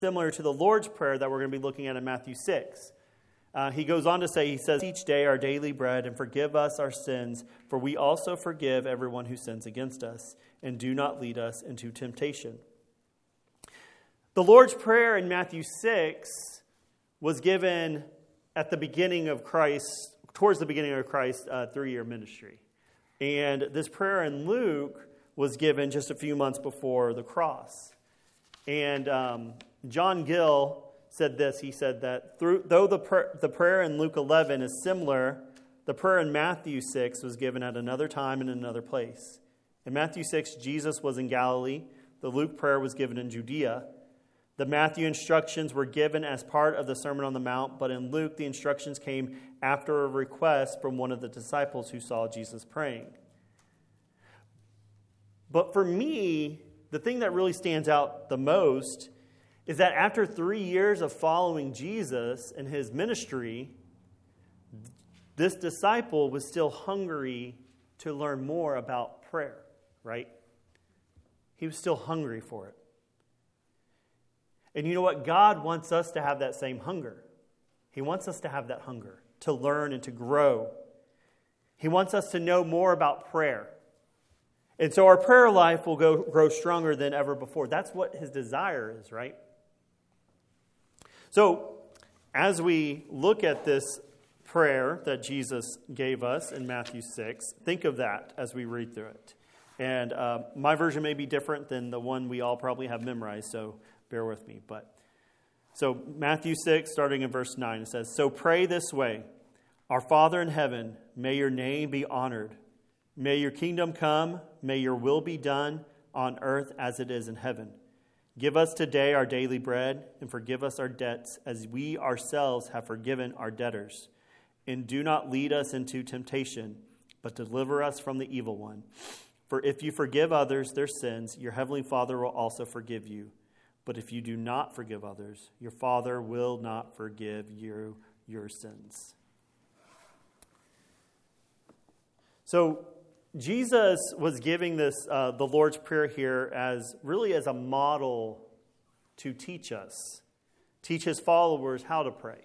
similar to the Lord's Prayer that we're going to be looking at in Matthew 6. He goes on to say, he says, each day our daily bread, and forgive us our sins, for we also forgive everyone who sins against us, and do not lead us into temptation. The Lord's Prayer in Matthew 6 was given at the beginning of Christ, towards the beginning of Christ's 3-year ministry. And this prayer in Luke was given just a few months before the cross. And John Gill said this. He said that though the prayer in Luke 11 is similar, the prayer in Matthew 6 was given at another time and in another place. In Matthew 6, Jesus was in Galilee. The Luke prayer was given in Judea. The Matthew instructions were given as part of the Sermon on the Mount, but in Luke, the instructions came after a request from one of the disciples who saw Jesus praying. But for me, the thing that really stands out the most is that after 3 years of following Jesus and his ministry, this disciple was still hungry to learn more about prayer, right? He was still hungry for it. And you know what? God wants us to have that same hunger. He wants us to have that hunger, to learn and to grow. He wants us to know more about prayer. And so our prayer life will grow stronger than ever before. That's what his desire is, right? So as we look at this prayer that Jesus gave us in Matthew 6, think of that as we read through it. And my version may be different than the one we all probably have memorized, so bear with me. So Matthew 6, starting in verse 9, it says, "So pray this way, our Father in heaven, may your name be honored. May your kingdom come, may your will be done on earth as it is in heaven. Give us today our daily bread, and forgive us our debts as we ourselves have forgiven our debtors. And do not lead us into temptation, but deliver us from the evil one. For if you forgive others their sins, your heavenly Father will also forgive you. But if you do not forgive others, your Father will not forgive you your sins." So Jesus was giving this, the Lord's Prayer here, as a model to teach his followers how to pray.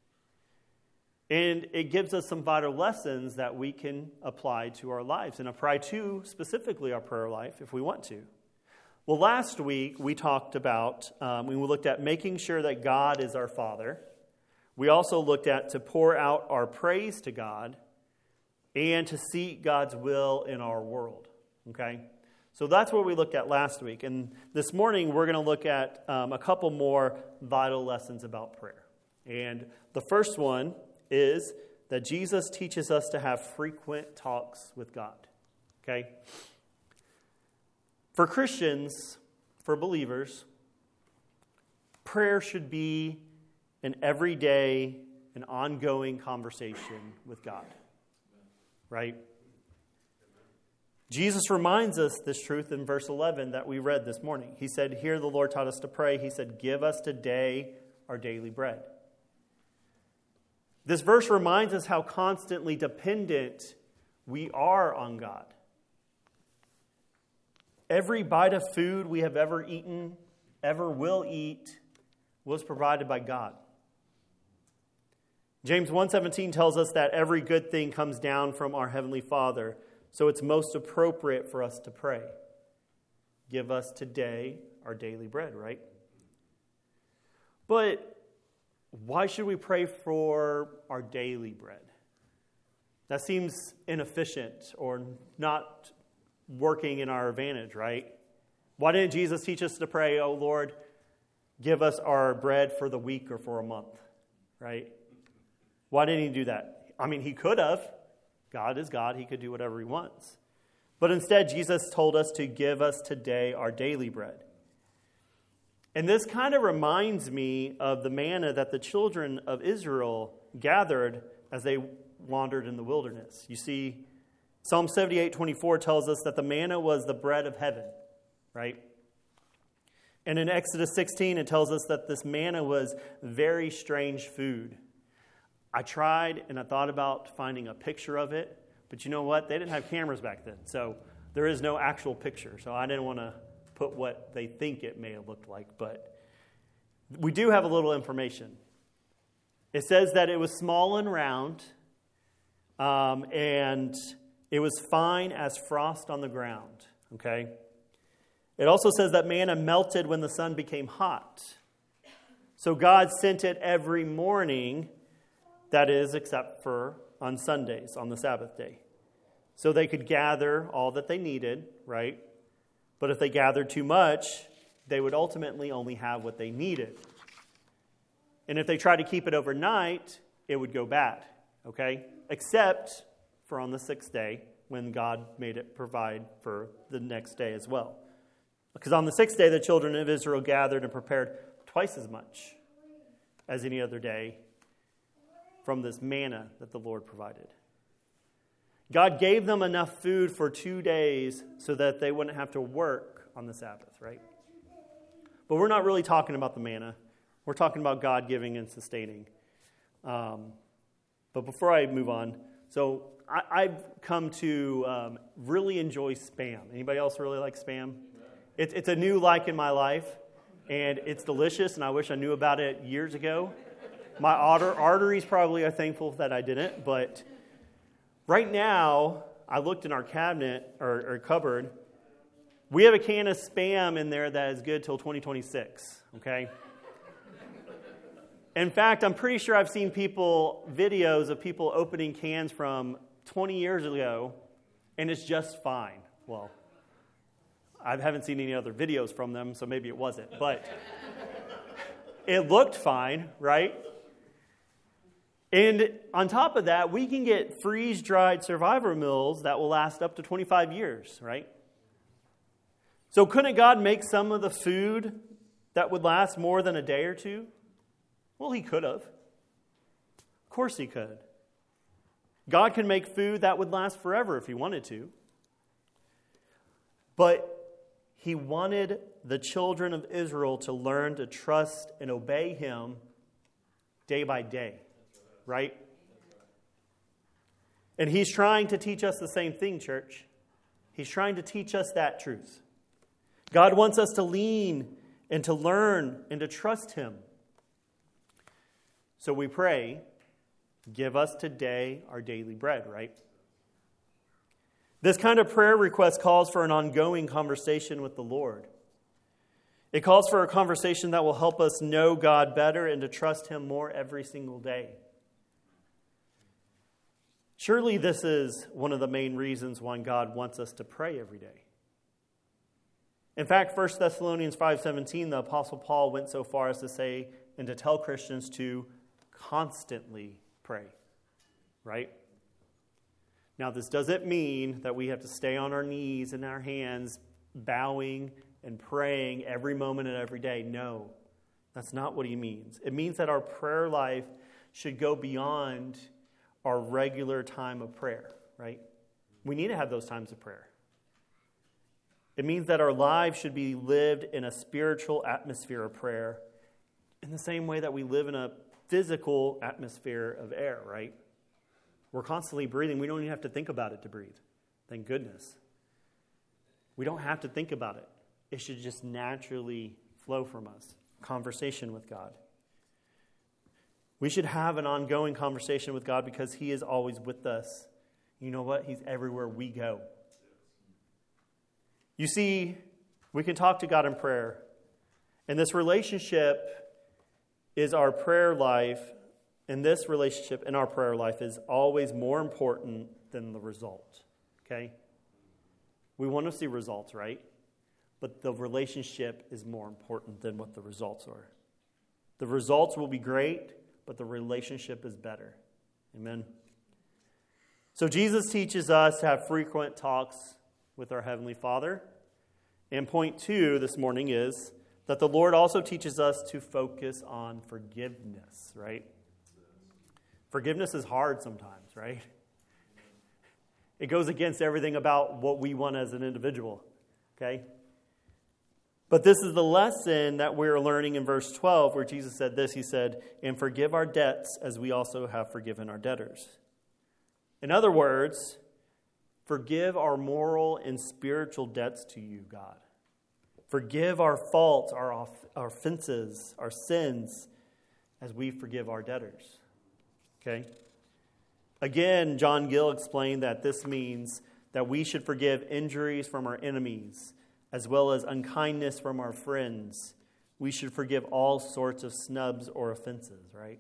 And it gives us some vital lessons that we can apply to our lives and apply to specifically our prayer life if we want to. Well, last week we talked about, we looked at making sure that God is our Father. We also looked at to pour out our praise to God and to seek God's will in our world. Okay? So that's what we looked at last week. And this morning we're going to look at a couple more vital lessons about prayer. And the first one is that Jesus teaches us to have frequent talks with God. Okay? For Christians, for believers, prayer should be an everyday and ongoing conversation with God. Right? Jesus reminds us this truth in verse 11 that we read this morning. He said, here the Lord taught us to pray. He said, "Give us today our daily bread." This verse reminds us how constantly dependent we are on God. Every bite of food we have ever eaten, ever will eat, was provided by God. James 1:17 tells us that every good thing comes down from our Heavenly Father, so it's most appropriate for us to pray. Give us today our daily bread, right? But why should we pray for our daily bread? That seems inefficient or not working in our advantage, right? Why didn't Jesus teach us to pray, "Oh Lord, give us our bread for the week or for a month," right? Why didn't he do that? I mean, he could have. God is God. He could do whatever he wants. But instead, Jesus told us to give us today our daily bread. And this kind of reminds me of the manna that the children of Israel gathered as they wandered in the wilderness. You see, Psalm 78:24 tells us that the manna was the bread of heaven, right? And in Exodus 16, it tells us that this manna was very strange food. I tried and I thought about finding a picture of it, but you know what? They didn't have cameras back then, so there is no actual picture. So I didn't want to put what they think it may have looked like, but we do have a little information. It says that it was small and round, and it was fine as frost on the ground. Okay? It also says that manna melted when the sun became hot. So God sent it every morning, that is, except for on Sundays, on the Sabbath day. So they could gather all that they needed, right? But if they gathered too much, they would ultimately only have what they needed. And if they tried to keep it overnight, it would go bad, okay? Except for on the sixth day, when God made it provide for the next day as well. Because on the sixth day, the children of Israel gathered and prepared twice as much as any other day from this manna that the Lord provided. God gave them enough food for 2 days so that they wouldn't have to work on the Sabbath, right? But we're not really talking about the manna. We're talking about God giving and sustaining. But before I move on, so I've come to really enjoy Spam. Anybody else really like Spam? It's a new like in my life, and it's delicious, and I wish I knew about it years ago. My arteries probably are thankful that I didn't, but right now, I looked in our cabinet or cupboard. We have a can of Spam in there that is good till 2026, okay? In fact, I'm pretty sure I've seen videos of people opening cans from 20 years ago, and it's just fine. Well, I haven't seen any other videos from them, so maybe it wasn't. But it looked fine, right? And on top of that, we can get freeze-dried Survivor meals that will last up to 25 years, right? So couldn't God make some of the food that would last more than a day or two? Well, he could have. Of course he could. God can make food that would last forever if he wanted to. But he wanted the children of Israel to learn to trust and obey him day by day, right? And he's trying to teach us the same thing, church. He's trying to teach us that truth. God wants us to lean and to learn and to trust him. So we pray, give us today our daily bread, right? This kind of prayer request calls for an ongoing conversation with the Lord. It calls for a conversation that will help us know God better and to trust him more every single day. Surely this is one of the main reasons why God wants us to pray every day. In fact, 1 Thessalonians 5:17, the Apostle Paul went so far as to say and to tell Christians to constantly pray, right? Now, this doesn't mean that we have to stay on our knees and our hands, bowing and praying every moment and every day. No, that's not what he means. It means that our prayer life should go beyond our regular time of prayer, right? We need to have those times of prayer. It means that our lives should be lived in a spiritual atmosphere of prayer in the same way that we live in a physical atmosphere of air, right? We're constantly breathing. We don't even have to think about it to breathe. Thank goodness. We don't have to think about it. It should just naturally flow from us. Conversation with God. We should have an ongoing conversation with God because he is always with us. You know what? He's everywhere we go. You see, we can talk to God in prayer. And this relationship is our prayer life. And this relationship in our prayer life is always more important than the result. Okay? We want to see results, right? But the relationship is more important than what the results are. The results will be great, but the relationship is better. Amen? So Jesus teaches us to have frequent talks with our Heavenly Father. And point 2 this morning is that the Lord also teaches us to focus on forgiveness, right? Forgiveness is hard sometimes, right? It goes against everything about what we want as an individual, okay? But this is the lesson that we're learning in verse 12 where Jesus said this. He said, "And forgive our debts as we also have forgiven our debtors." In other words, forgive our moral and spiritual debts to you, God. Forgive our faults, our offenses, our sins, as we forgive our debtors. Okay? Again, John Gill explained that this means that we should forgive injuries from our enemies, as well as unkindness from our friends. We should forgive all sorts of snubs or offenses, right?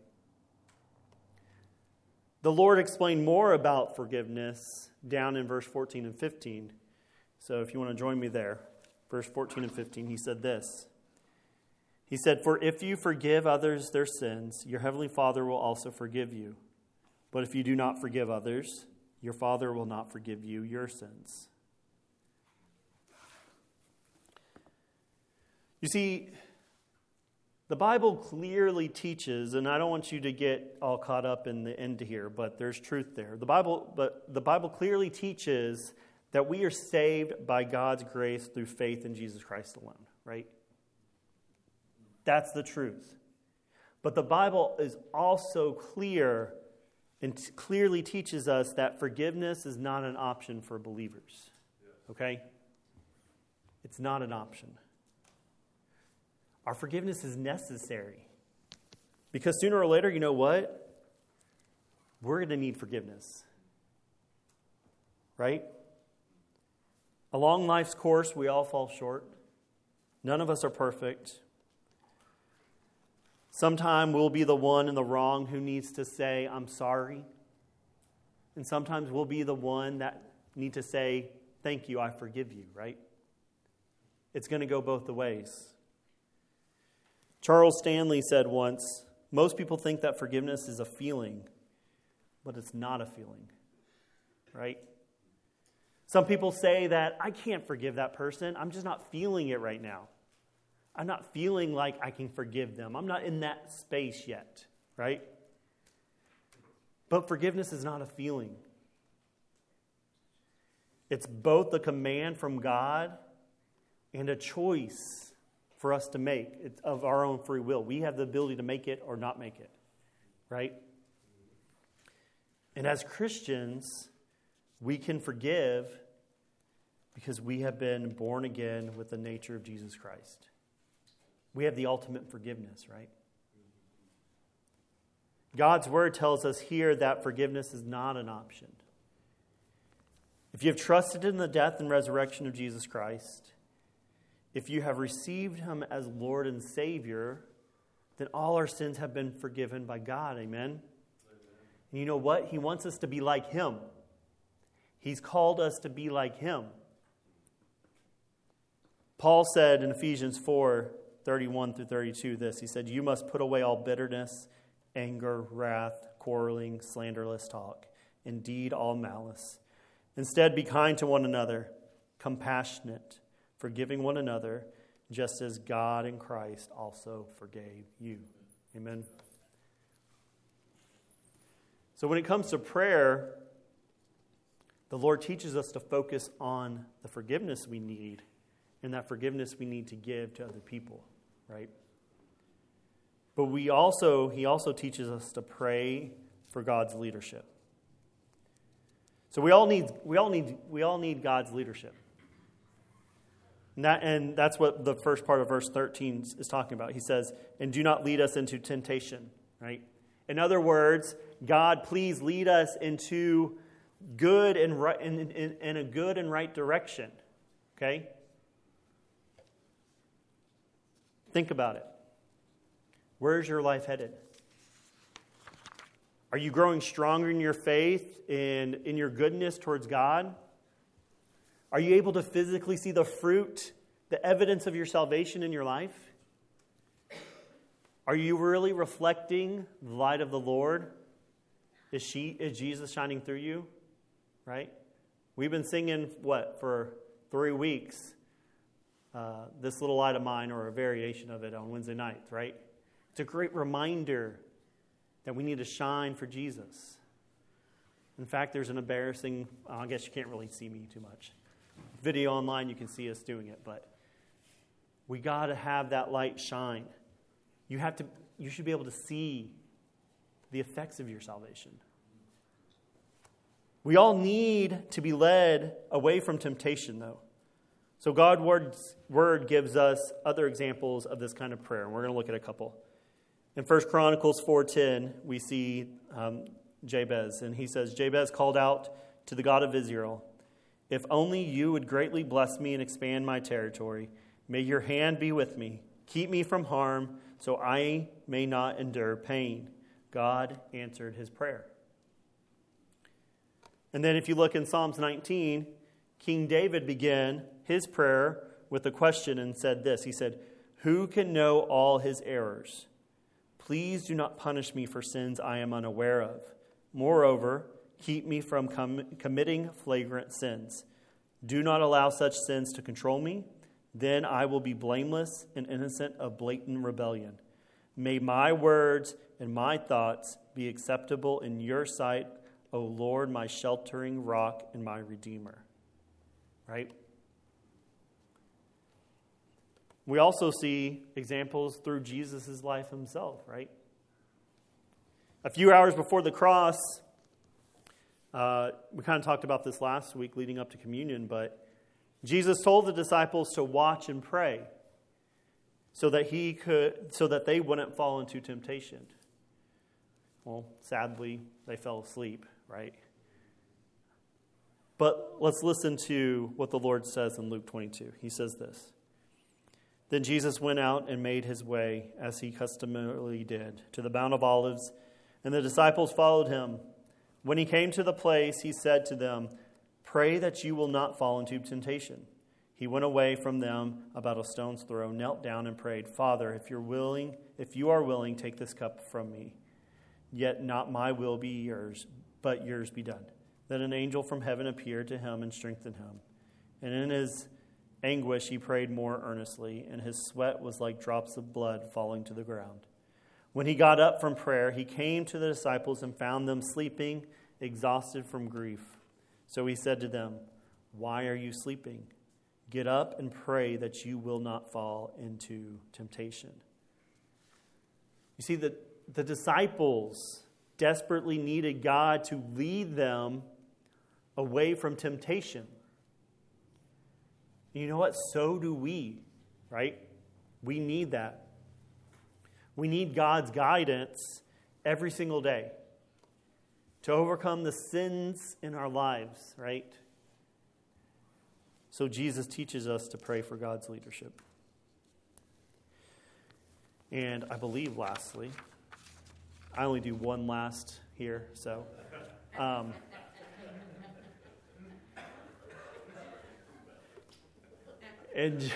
The Lord explained more about forgiveness down in verse 14 and 15. So if you want to join me there, verse 14 and 15, he said this. He said, "For if you forgive others their sins, your heavenly Father will also forgive you. But if you do not forgive others, your Father will not forgive you your sins." You see, the Bible clearly teaches, and I don't want you to get all caught up in the end here, but there's truth there. The Bible clearly teaches that we are saved by God's grace through faith in Jesus Christ alone, right? That's the truth. But the Bible is also clear and clearly teaches us that forgiveness is not an option for believers. Okay? It's not an option. Our forgiveness is necessary. Because sooner or later, you know what? We're going to need forgiveness. Right? Along life's course, we all fall short. None of us are perfect. Sometime we'll be the one in the wrong who needs to say, "I'm sorry." And sometimes we'll be the one that need to say, "Thank you, I forgive you," right? It's going to go both the ways. Charles Stanley said once, "Most people think that forgiveness is a feeling, but it's not a feeling," right? Some people say that, "I can't forgive that person. I'm just not feeling it right now. I'm not feeling like I can forgive them. I'm not in that space yet," right? But forgiveness is not a feeling. It's both a command from God and a choice for us to make. It's of our own free will. We have the ability to make it or not make it, right? And as Christians, we can forgive because we have been born again with the nature of Jesus Christ. We have the ultimate forgiveness, right? God's word tells us here that forgiveness is not an option. If you have trusted in the death and resurrection of Jesus Christ, if you have received him as Lord and Savior, then all our sins have been forgiven by God. Amen? And you know what? He wants us to be like him. He's called us to be like him. Paul said in Ephesians 4:31-32 this. He said, "You must put away all bitterness, anger, wrath, quarreling, slanderous talk, indeed all malice. Instead, be kind to one another, compassionate, forgiving one another, just as God in Christ also forgave you." Amen. So when it comes to prayer, the Lord teaches us to focus on the forgiveness we need and that forgiveness we need to give to other people, right? But he also teaches us to pray for God's leadership. So we all need God's leadership. And that's what the first part of verse 13 is talking about. He says, "And do not lead us into temptation," right? In other words, God, please lead us into good and right in a good and right direction. Okay? Think about it. Where's your life headed? Are you growing stronger in your faith and in your goodness towards God? Are you able to physically see the fruit, the evidence of your salvation in your life? Are you really reflecting the light of the Lord? Is Jesus shining through you? Right? We've been singing, for 3 weeks? This Little Light of Mine, or a variation of it on Wednesday nights, right? It's a great reminder that we need to shine for Jesus. In fact, there's an embarrassing, I guess you can't really see me too much. Video online, you can see us doing it, but we got to have that light shine. You should be able to see the effects of your salvation. We all need to be led away from temptation, though. So God's word gives us other examples of this kind of prayer, and we're going to look at a couple. In 1 Chronicles 4:10, we see Jabez, and he says, Jabez called out to the God of Israel, "If only you would greatly bless me and expand my territory. May your hand be with me. Keep me from harm, so I may not endure pain." God answered his prayer. And then if you look in Psalms 19, King David began his prayer with a question and said this. He said, "Who can know all his errors? Please do not punish me for sins I am unaware of. Moreover, keep me from committing flagrant sins. Do not allow such sins to control me. Then I will be blameless and innocent of blatant rebellion. May my words and my thoughts be acceptable in your sight, O Lord, my sheltering rock and my redeemer." Right? We also see examples through Jesus' life himself, right? A few hours before the cross, we kind of talked about this last week leading up to communion, but Jesus told the disciples to watch and pray so that they wouldn't fall into temptation. Well, sadly, they fell asleep, right? But let's listen to what the Lord says in Luke 22. He says this. Then Jesus went out and made his way, as he customarily did, to the Mount of Olives, and the disciples followed him. When he came to the place, he said to them, "Pray that you will not fall into temptation." He went away from them about a stone's throw, knelt down and prayed, "Father, if you are willing, take this cup from me. Yet not my will be yours, but yours be done." Then an angel from heaven appeared to him and strengthened him. And in his anguish he prayed more earnestly, and his sweat was like drops of blood falling to the ground. When he got up from prayer, he came to the disciples and found them sleeping, exhausted from grief. So he said to them, "Why are you sleeping? Get up and pray that you will not fall into temptation." You see, the disciples desperately needed God to lead them away from temptation. You know what? So do we, right? We need that. We need God's guidance every single day to overcome the sins in our lives, right? So Jesus teaches us to pray for God's leadership. And I believe, lastly, I only do one last here, so... And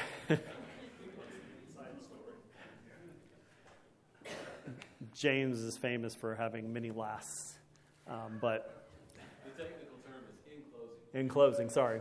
James is famous for having many lasts, but the technical term is in closing. In closing, sorry.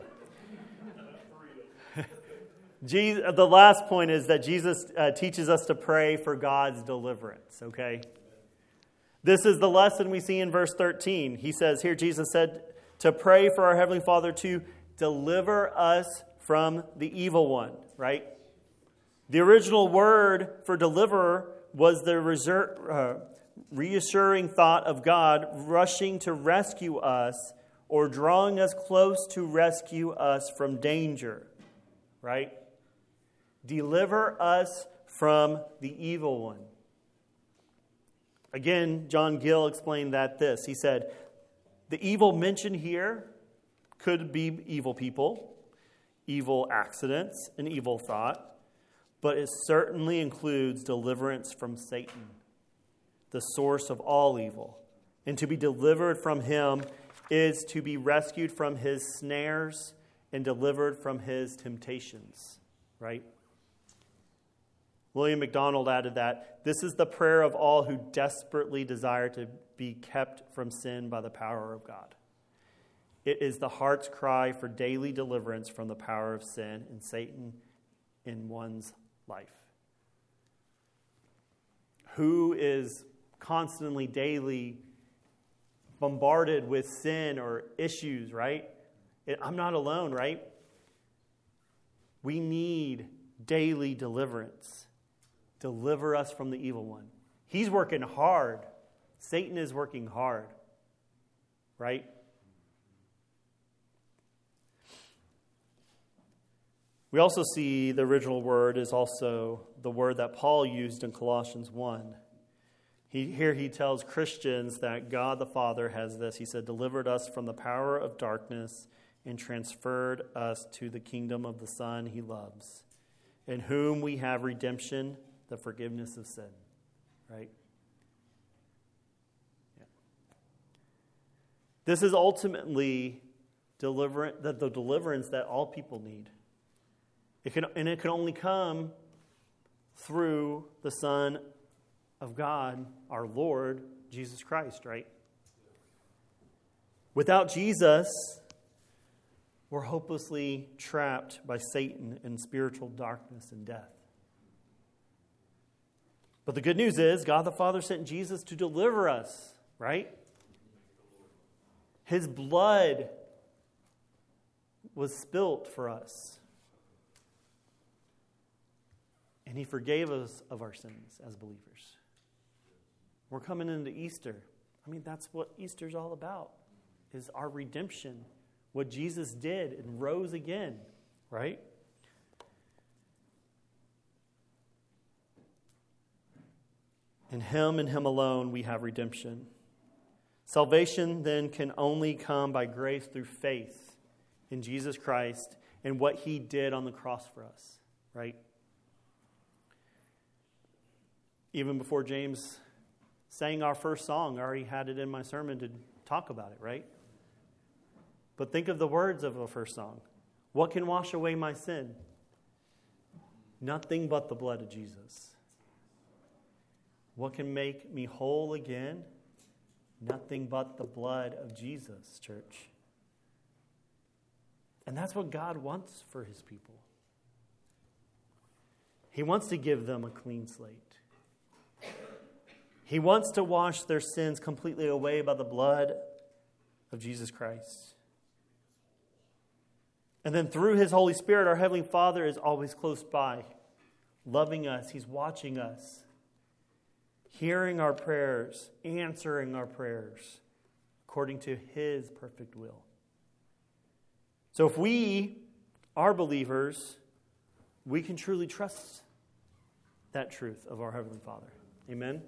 The last point is that Jesus teaches us to pray for God's deliverance, okay? This is the lesson we see in verse 13. He says here, Jesus said to pray for our Heavenly Father to deliver us from the evil one, right? The original word for deliverer was the reassuring thought of God rushing to rescue us or drawing us close to rescue us from danger, right? Deliver us from the evil one. Again, John Gill explained this. He said, the evil mentioned here could be evil people, evil accidents, and evil thought, but it certainly includes deliverance from Satan, the source of all evil. And to be delivered from him is to be rescued from his snares and delivered from his temptations, right? William MacDonald added that this is the prayer of all who desperately desire to be kept from sin by the power of God. It is the heart's cry for daily deliverance from the power of sin and Satan in one's life. Who is constantly, daily bombarded with sin or issues, right? I'm not alone, right? We need daily deliverance. Deliver us from the evil one. He's working hard. Satan is working hard, right? We also see the original word is also the word that Paul used in Colossians 1. Here he tells Christians that God the Father has this. He said, delivered us from the power of darkness and transferred us to the kingdom of the Son he loves, in whom we have redemption, the forgiveness of sin. Right? Yeah. This is ultimately the deliverance that all people need. It can only come through the Son of God, our Lord, Jesus Christ, right? Without Jesus, we're hopelessly trapped by Satan in spiritual darkness and death. But the good news is, God the Father sent Jesus to deliver us, right? His blood was spilt for us. And he forgave us of our sins as believers. We're coming into Easter. I mean, that's what Easter's all about, is our redemption. What Jesus did and rose again, right? In him and him alone we have redemption. Salvation then can only come by grace through faith in Jesus Christ and what he did on the cross for us, right? Even before James sang our first song, I already had it in my sermon to talk about it, right? But think of the words of the first song. What can wash away my sin? Nothing but the blood of Jesus. What can make me whole again? Nothing but the blood of Jesus, church. And that's what God wants for his people. He wants to give them a clean slate. He wants to wash their sins completely away by the blood of Jesus Christ. And then through his Holy Spirit, our Heavenly Father is always close by, loving us. He's watching us, hearing our prayers, answering our prayers according to his perfect will. So if we are believers, we can truly trust that truth of our Heavenly Father. Amen?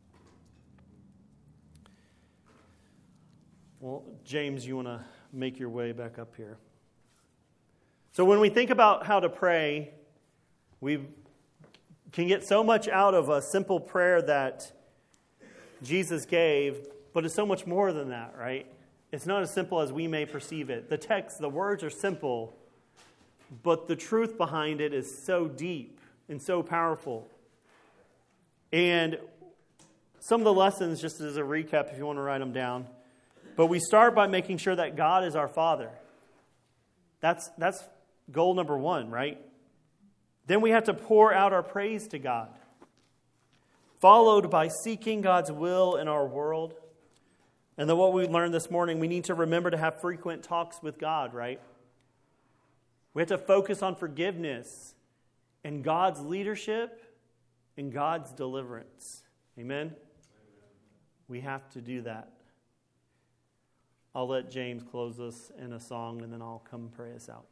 Well, James, you want to make your way back up here. So when we think about how to pray, we can get so much out of a simple prayer that Jesus gave, but it's so much more than that, right? It's not as simple as we may perceive it. The text, the words are simple, but the truth behind it is so deep and so powerful. And some of the lessons, just as a recap, if you want to write them down. But we start by making sure that God is our Father. That's goal number one, right? Then we have to pour out our praise to God, followed by seeking God's will in our world. And then what we learned this morning, we need to remember to have frequent talks with God, right? We have to focus on forgiveness and God's leadership and God's deliverance. Amen? We have to do that. I'll let James close us in a song, and then I'll come pray us out.